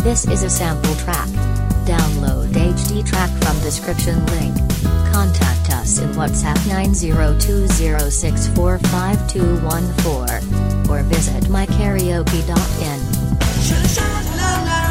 This is a sample track. Download HD track from description link. Contact us in WhatsApp 90206452214 or visit mykaraoke.in.